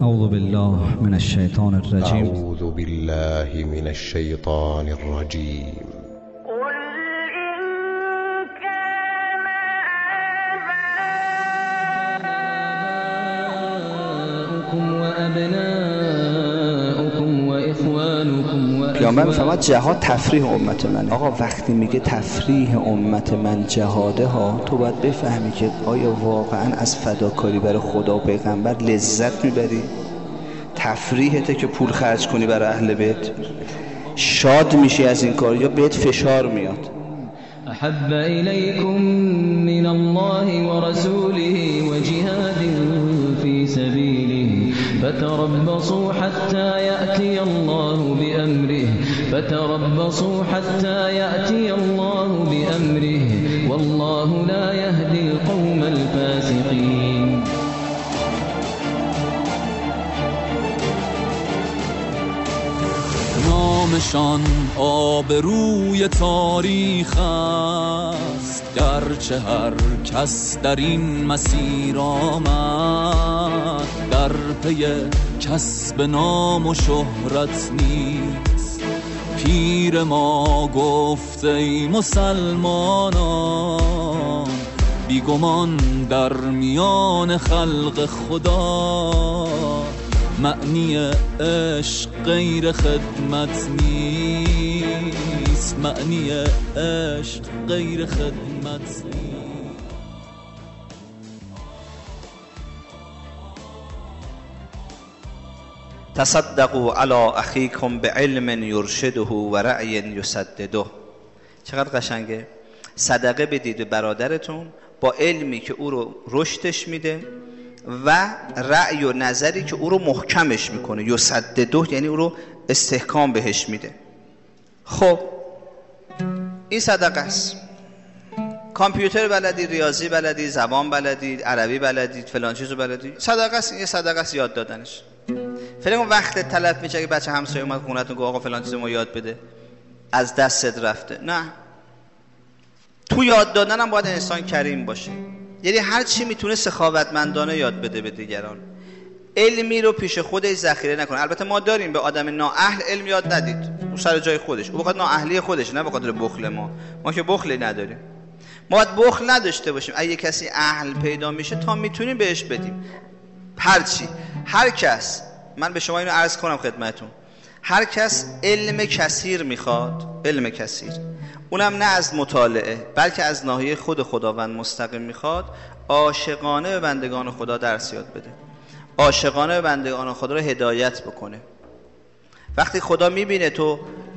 اعوذ بالله من الشیطان الرجیم. اعوذ بالله من الشیطان الرجیم. پیامبر میفرماد جهاد تفریح امت من. آقا وقتی میگه تفریح امت من جهاده ها، تو باید بفهمی که آیا واقعا از فداکاری برای خدا و پیغمبر لذت میبری؟ تفریحته که پول خرج کنی برای اهل بیت؟ شاد میشی از این کار یا بهت فشار میاد؟ احب الیکم من الله و رسوله و جهاد فی سبیله فتربصوا حتى يأتي الله بأمره والله لا يهدي القوم الفاسقين. نامشان آبروی تاریخ است، گرچه هر کس در این مسیر آمد در پی کسب نام و شهرت نیست. پیر ما گفت ای مسلمانان، بیگمان در میان خلق خدا معنی عشق غیر خدمت نیست. معنی عشق غیر خدمت نیست. تصدقوا علی اخیکم بعلم یرشده و رأی یسدده. چقدر قشنگه. صدقه بدید به برادرتون با علمی که او رو رشدش میده و رأی و نظری که او رو محکمش میکنه. یسدده یعنی او رو استحکام بهش میده. خب این صدقه است. کامپیوتر بلدی، ریاضی بلدی، زبان بلدی، عربی بلدی، فلان چیزو بلدی، صدقه است. این صدقه است یاد دادنش. فکر کن وقت تلف میشه که بچه همسایه اومد خونه‌تون گفت آقا فلان چیزو ما یاد بده، از دستت رفته. نه، تو یاد دادن هم باید انسان کریم باشه. یعنی هر چی میتونه سخاوتمندانه یاد بده به دیگران. علمی رو پیش خودش ذخیره نکنه. البته ما داریم به آدم نااهل علم یاد ندید، اون سر جای خودش، او بخاطر نااهلی خودش، نه بخاطر بخل ما که بخلی نداریم. ما باید بخل نداشته باشیم. اگه کسی اهل پیدا میشه تا میتونیم بهش بدیم. هر کس، من به شما اینو عرض کنم خدمتون، هر کس علم کثیر میخواد، علم کثیر، اونم نه از مطالعه بلکه از ناحیه خود خداوند مستقیم میخواد، عاشقانه به بندگان خدا درس یاد بده، عاشقانه به بندگان خدا رو هدایت بکنه. وقتی خدا میبینه تو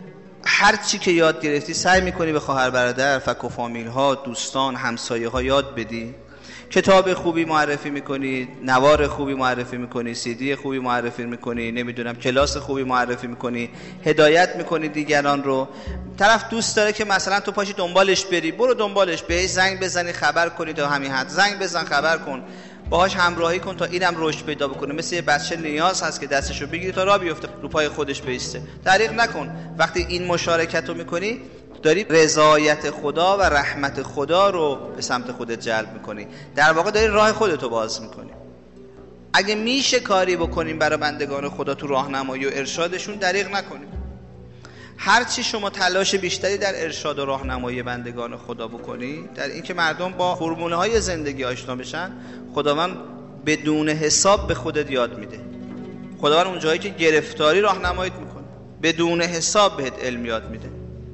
هر چی که یاد گرفتی سعی میکنی به خواهر برادر، فک و فامیل ها، دوستان، همسایه ها یاد بدی، کتاب خوبی معرفی میکنی، نوار خوبی معرفی میکنی، CD خوبی معرفی میکنی، نمیدونم کلاس خوبی معرفی میکنی، هدایت میکنی دیگران رو. طرف دوست داره که مثلا تو پاشی دنبالش بری، برو دنبالش، بهش زنگ بزنی خبر کنی، تا همین حد زنگ بزن خبر کن، باهاش همراهی کن تا اینم رشد پیدا بکنه. مثل یه بچه نیاز هست که دستشو بگیری تا راه بیفته، رو پای خودش بیسته. دریغ نکن. وقتی این مشارکت رو میکنی داری رضایت خدا و رحمت خدا رو به سمت خودت جلب میکنی. در واقع داری راه خودتو باز میکنی. اگه میشه کاری بکنیم برای بندگان خدا تو راهنمایی و ارشادشون، دریغ نکنیم. هرچی شما تلاش بیشتری در ارشاد و راهنمایی بندگان خدا بکنی، در اینکه مردم با فرمولهای زندگی آشنا بشن، خداوند بدون حساب به خودت یاد میده. خداوند اون جایی که گرفتاری راهنماییت میکنه، بدون حساب بهت علم یاد میده،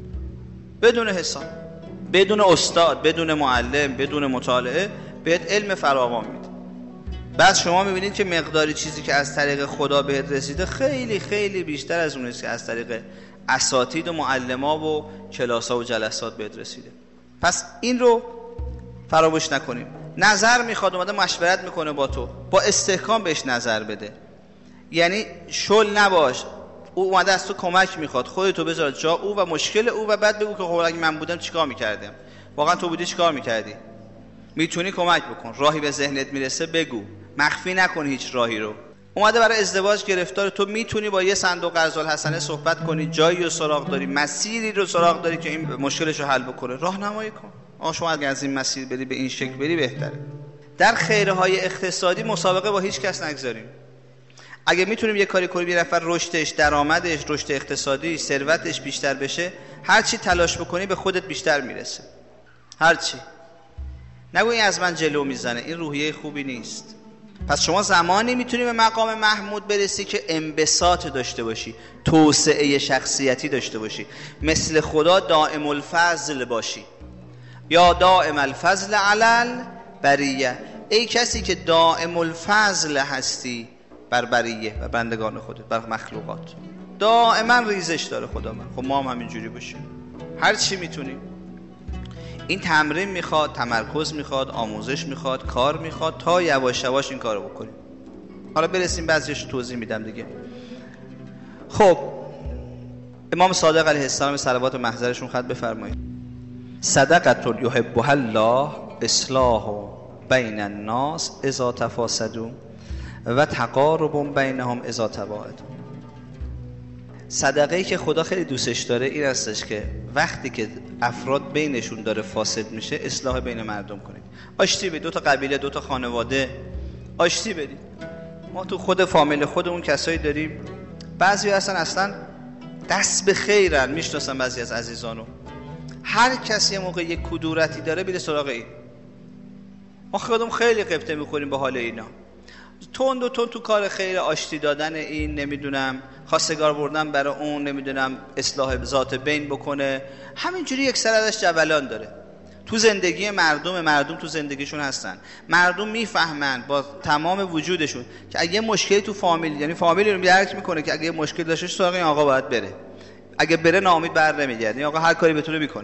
بدون حساب، بدون استاد، بدون معلم، بدون مطالعه بهت علم فراوان میده. بعد شما میبینید که مقداری چیزی که از طریق خدا بهت رسیده خیلی خیلی بیشتر از اون است که از طریق اساتید و معلم‌ها و کلاس‌ها و جلسات بهت رسیده. پس این رو فراموش نکنیم. نظر میخواد، اومده مشورت میکنه با تو، با استحکام بهش نظر بده. یعنی شل نباش. او اومده از تو کمک میخواد، خودتو بذار جا او و مشکل او و بعد بگو که خب اگه من بودم چیکار میکردم، واقعا تو بودی چیکار میکردی، میتونی کمک بکن. راهی به ذهنت میرسه بگو، مخفی نکن هیچ راهی رو. اومده برای ازدواج گرفتار، تو میتونی با یه صندوق قرض الحسنه صحبت کنی، جایی رو سراغ داری، مسیری رو سراغ داری که این مشکلش رو حل بکنه، راهنمایی کن. شما اگه از این مسیر بری، به این شکل بری، بهتره. در خیرهای اقتصادی مسابقه با هیچ کس نگذاریم. اگه میتونیم یه کاری کنیم یه نفر رشدش، درآمدش، رشد اقتصادی، ثروتش بیشتر بشه، هر چی تلاش بکنی به خودت بیشتر میرسه. هر چی. نگو این از من جلو میزنه، این روحیه خوبی نیست. پس شما زمانی میتونی به مقام محمود برسی که انبساط داشته باشی، توسعه شخصیتی داشته باشی، مثل خدا دائم الفضل باشی. یا دائم الفضل علل بریه، ای کسی که دائم الفضل هستی بر بریه، بر بندگان خودت، بر مخلوقات. دائما ریزش داره خدا من. خب ما هم همینجوری باشیم. هر چی میتونیم. این تمرین میخواد، تمرکز میخواد، آموزش میخواد، کار میخواد تا یواش یواش این کارو بکنیم. حالا برسیم بعضیش توضیح میدم دیگه. خب امام صادق علیه السلام صلوات و محضرشون خط بفرمایید. صدقة یحبها الله اصلاح بین الناس اذا تفاسدوا و تقارب بینهم اذا تباعدوا. صدقه‌ای که خدا خیلی دوستش داره این هستش که وقتی که افراد بینشون داره فاسد میشه اصلاح بین مردم کنید. آشتی بدید، دو تا قبیله، دو تا خانواده آشتی بدید. ما تو خود فامیل خودمون کسایی داریم بعضی هستن اصلا دست به خیرن، میشناسن بعضی از عزیزانو، هر کسی یه موقع یک کدورتی داره بیره سراغ این. ما خودمون خیلی قبطه میکنیم به حال اینا، تند و تند تو کار خیر، آشتی دادن این، نمیدونم خواستگار بردن برای اون، نمیدونم اصلاح ذات بین بکنه، همینجوری یک سر ازش جولان داره. تو زندگی مردم تو زندگیشون هستن، مردم میفهمن با تمام وجودشون که اگه مشکلی تو فامیل، یعنی فامیلی رو درک میکنه که اگه مشکل داشته سراغ این آقا باید بره، اگه بره ناامید بر نمیگرده، این آقا هر کاری بتونه میکنه،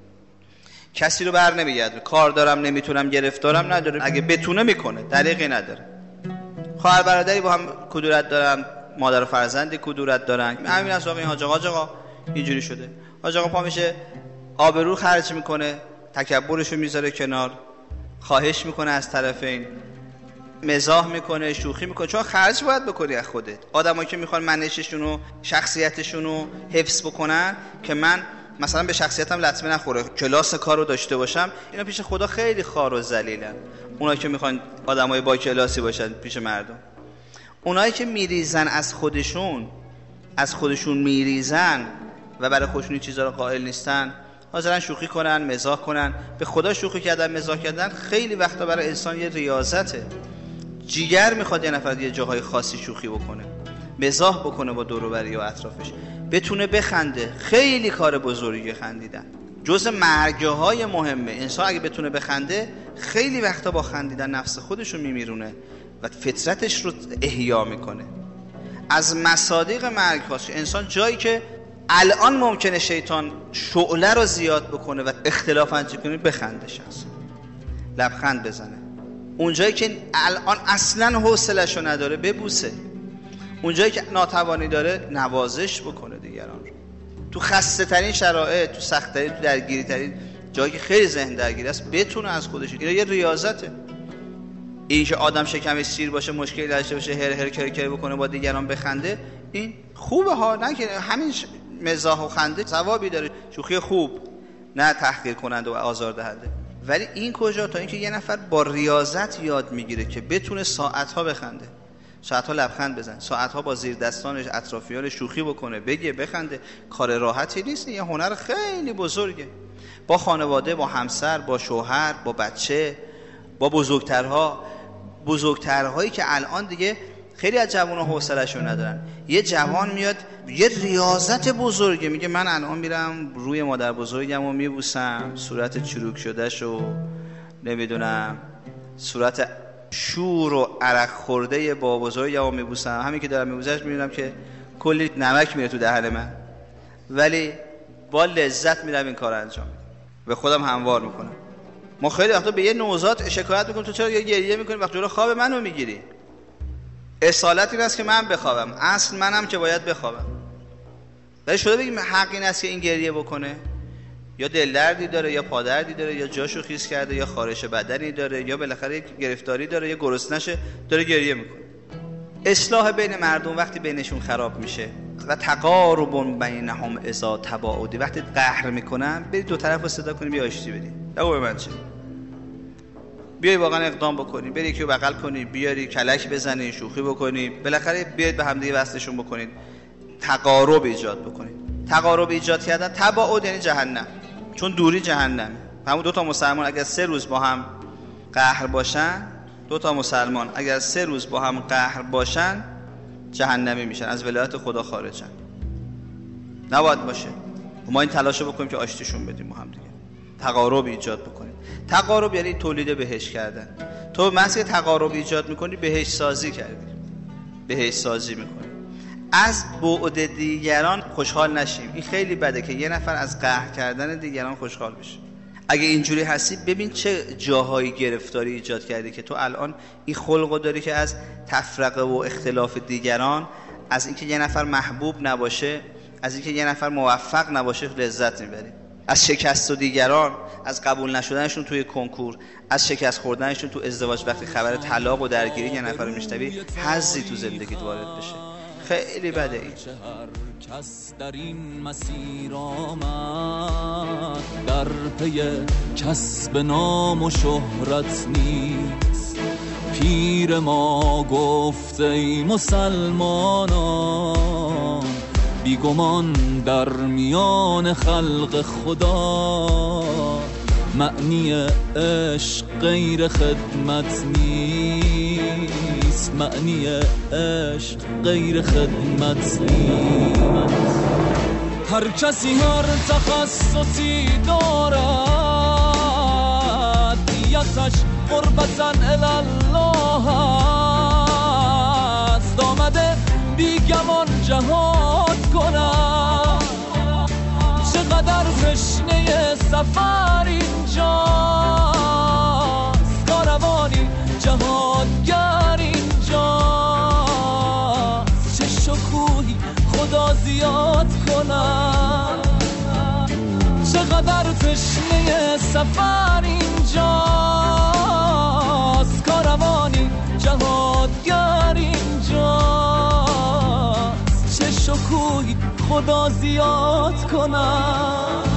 کسی رو بر نمیگرده، کار دارم نمیتونم، گرفتارم نداره، اگه بتونه میکنه، دریغی نداره. خواهر برادری با هم کدورت دارن، مادر و فرزندی کدورت دارن، همین از این حاج آقا اینجوری شده، حاج آقا پا میشه آبرو خرج میکنه، تکبرشو میذاره کنار، خواهش میکنه از طرفین، مزاح میکنه، شوخی میکنه، چون خرج باید بکنی از خودت. آدمایی که میخوان منششون و شخصیتشون رو حفظ بکنن که من مثلا به شخصیتم لطمه نخوره، کلاس کارو داشته باشم، اینا پیش خدا خیلی خار و ذلیلن. اونایی که میخوان آدمای با کلاسی باشن پیش مردم، اونایی که میریزن از خودشون میریزن و برای خودشون این چیزا رو قائل نیستن، حاضرن شوخی کنن، مزاح کنن. به خدا شوخی کردن، مزاح کردن خیلی وقتا برای انسان یه ریاضته. جیگر میخواد یه نفر یه جاهای خاصی شوخی بکنه، مزاح بکنه با دور و بری و اطرافش، بتونه بخنده. خیلی کار بزرگی خندیدن، جزء مرگهای مهمه. انسان اگه بتونه بخنده خیلی وقتا با خندیدن نفس خودش رو میمیرونه و فطرتش رو احیا میکنه. از مصادیق مرگ هاست انسان جایی که الان ممکنه شیطان شعله رو زیاد بکنه و اختلاف انجام کنه، بخندش هست، لبخند بزنه. اونجایی که الان اصلا حوصله‌شو نداره ببوسه. اونجایی که ناتوانی داره نوازش بکنه دیگران رو. تو خسته ترین شرایط، تو سخت ترین، تو درگیری ترین جایی که خیلی ذهن درگیر است بتونه از خودش. اینا یه ریاضته. این که آدم شکمش سیر باشه، مشکلی داشته باشه، هر کر بکنه با دیگران بخنده، این خوبه ها، نه که همین مزاح و خنده ثوابی داره، شوخی خوب، نه تحقیر کننده و آزاردهنده. ولی این کجا؟ تا اینکه یه نفر با ریاضت یاد میگیره که بتونه ساعت‌ها بخنده، ساعت‌ها لبخند بزنه، ساعت‌ها با زیر دستانش اطرافیان شوخی بکنه، بگه، بخنده. کار راحتی نیست، یه هنر خیلی بزرگه. با خانواده، با همسر، با شوهر، با بچه، با بزرگترهایی که الان دیگه خیلی از جوان‌ها حوصله‌شو ندارن. یه جوان میاد یه ریاضت بزرگه، میگه من الان میرم روی مادر بزرگمو میبوسم، صورت چروک شدهشو، نمیدونم صورت شور و عرق خورده با بزرگمو میبوسم. همین که دارم میبوسمش میبینم که کلی نمک میره تو دهن من، ولی با لذت میرم این کار انجام میدم، به خودم هموار میکنم. ما خیلی وقتا به یه نوزاد شکایت میکنیم تو چرا یه گریه میکنی وقتی جلو خواب منو میگیری؟ اصالت این است که من بخوابم، اصل منم که باید بخوابم. ولی شده بگیم حق این است که این گریه بکنه؟ یا دل دردی داره، یا پادردی داره، یا جاشو خیس کرده، یا خارش بدنی داره، یا بالاخره یک گرفتاری داره، یا گرسنشه داره گریه میکنه. اصلاح بین مردم وقتی بینشون خراب میشه و تقارب بینهم اذا تباعدوا، وقتی قهر میکنن برید دو طرفو صدا کنید بیا آشتی بدید. بگو به من چه؟ بیای واقعا اقدام بکنی، بری یکی رو بغل کنی، بیاری کلک بزنی، شوخی بکنی، بالاخره بیاید به همدیگه وصلشون بکنید، تقارب ایجاد بکنید. تقارب ایجاد کردن، تباعد یعنی جهنم، چون دوری جهنم. همون دو تا مسلمان اگر 3 روز با هم قهر باشن، 2 تا مسلمان اگر 3 روز با هم قهر باشن جهنمی میشن، از ولایت خدا خارجن. نباید باشه. ما این تلاشو بکنیم که آشتیشون بدیم با هم دیگه، تقارب ایجاد بکنیم. تقارب یعنی تولید بهشت کردن. تو مسئله تقارب ایجاد میکنی، بهشت سازی کردی، بهشت سازی میکنی. از بعد دیگران خوشحال نشیم. این خیلی بده که یه نفر از قهر کردن دیگران خوشحال بشه. اگه اینجوری هستی ببین چه جاهایی گرفتاری ایجاد کردی که تو الان این خلقو داری که از تفرقه و اختلاف دیگران، از اینکه یه نفر محبوب نباشه، از اینکه یه نفر موفق نباشه لذت میبری. از شکست و دیگران، از قبول نشدنشون توی کنکور، از شکست خوردنشون تو ازدواج، وقتی خبر طلاق و درگیری یه نفر رو میشنوی حظی تو زندگیت وارد بشه. خیلی بده این. کس در این مسیر آمد در پی کسب نام و شهرت نیست. پیر ما گفت ای مسلمانان، بیگمان در میان خلق خدا معنی عشق غیر خدمت نیست. معنی عشق غیر خدمت نیست. هر کسی هر تخصصی دارد، نیتش قربتاً الالله است. آمده بیگمان جهاد کنم، چقدر تشنه سفر اینجاست. کاروانی جهادگر اینجاست، چه شکوهی خدا زیاد کنم. چقدر تشنه سفر اینجاست، کاروانی جهادگر اینجاست، چه شکوهی خدا زیاد کنم.